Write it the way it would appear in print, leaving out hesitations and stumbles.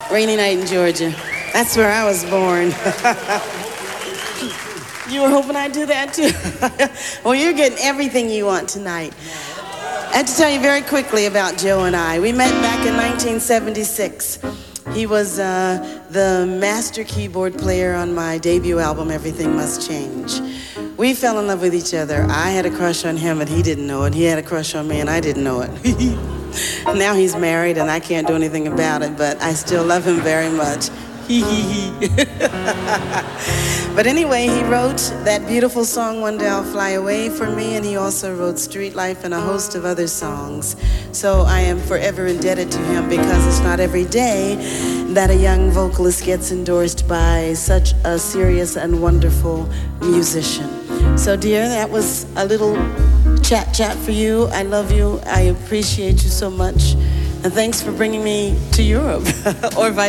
Rainy night in Georgia. That's where I was born. You were hoping I'd do that too? Well, you're getting everything you want tonight. I have to tell you very quickly about Joe and I. We met back in 1976. He was the master keyboard player on my debut album, Everything Must Change. We fell in love with each other. I had a crush on him and he didn't know it. He had a crush on me and I didn't know it. Now he's married and I can't do anything about it, but I still love him very much. But anyway, he wrote that beautiful song, One Day I'll Fly Away, for me, and he also wrote Street Life and a host of other songs. So I am forever indebted to him because it's not every day that a young vocalist gets endorsed by such a serious and wonderful musician. So dear, that was a little chat for you. I love you. I appreciate you so much. And thanks for bringing me to Europe, or vice